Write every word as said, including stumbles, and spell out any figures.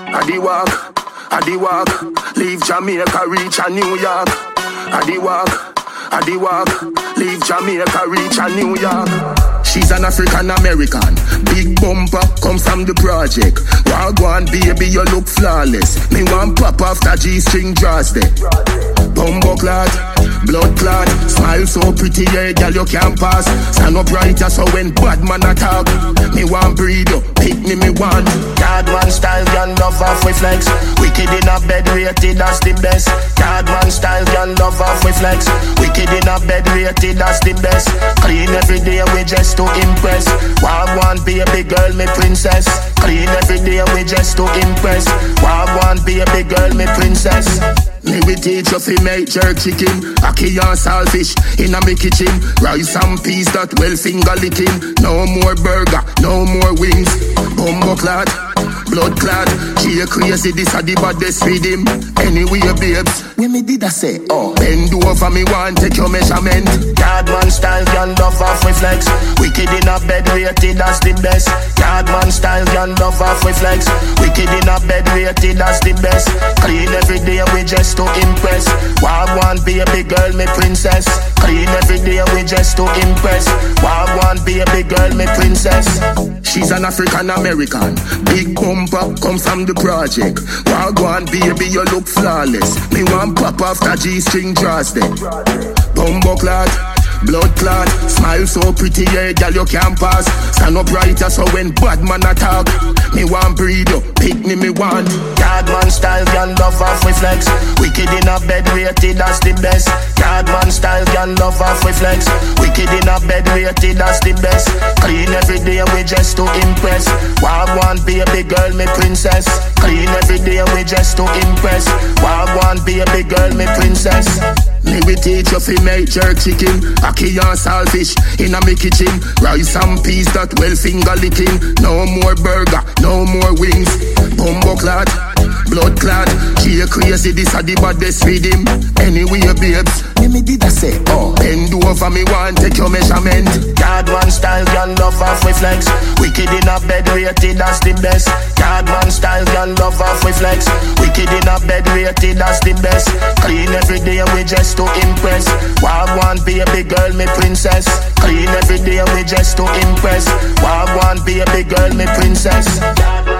I the walk, I the walk. Leave Jamaica, reach a New York. I the walk, I the walk. Leave Jamaica, reach a New York. She's an African American. Big bumper, come from the project. Wagwan baby, you look flawless. Me want pop after G-string draws there. Bumbo clad, blood clad. Smile so pretty, yeah, girl, you can't pass. Stand up right, so when bad man attack. Me want breed you, pick me, me want. Cardman style, girl, love off with flex. Wicked in a bed, rated as the best. Cardman style, girl, love off with flex. Wicked in a bed, rated as the best. Clean every day, we just to impress. Wagwan baby girl, me princess. Clean every day, we just to impress. Wagwan baby girl, me princess. Me we teach you fi make jerk chicken, ackee and saltfish in a me kitchen. Rice and peas that well finger licking. No more burger, no more wings. Bumbo clad, blood clad. She a crazy, this a the baddest with him. Anyway babes, when me did I say, oh, bend over me want take your measurement. Cardman style, girl, love off with flex. Wicked in a bed, rated as the best. Cardman style, girl, love off with flex. Wicked in a bed, rated as the best. Clean every day, we just to impress. Wagwan baby girl, me princess. Clean every day, we just to impress. Wagwan baby girl, me princess. She's an African American. Big bumper, come from the project. Wagwan baby, you look flawless. Me want pop after G-string draws there. Bumbo clad, blood clad. Smile so pretty, yeah, girl, you can't pass. Stand up right, so when bad man attack. Me want breed you, pick me, me want. Cardman style, girl, love off with flex. Wicked in a bed, rated as the best. Cardman style, girl, love off with flex. Wicked in a bed, rated as the best. Clean every day, we just to impress. Wagwan baby girl, me princess. Clean every day, we just to impress. Wagwan baby girl, me princess. Me we teach you fi make jerk chicken, ackee and saltfish in a me kitchen. Rice and peas that well finger licking. No more burger, no more wings. Bumbo clad, blood clad. She a crazy, this a the baddest with him. Anyway babes, when me did I say, oh, bend over me want take your measurement. Cardman style, girl, love off with flex. Wicked in a bed, rated as the best. Cardman style, girl, love off with flex. Wicked in a bed, rated as the best. Clean every day, we just to impress. Wagwan baby girl, me princess. Clean every day, we just to impress. Wagwan baby girl, me princess.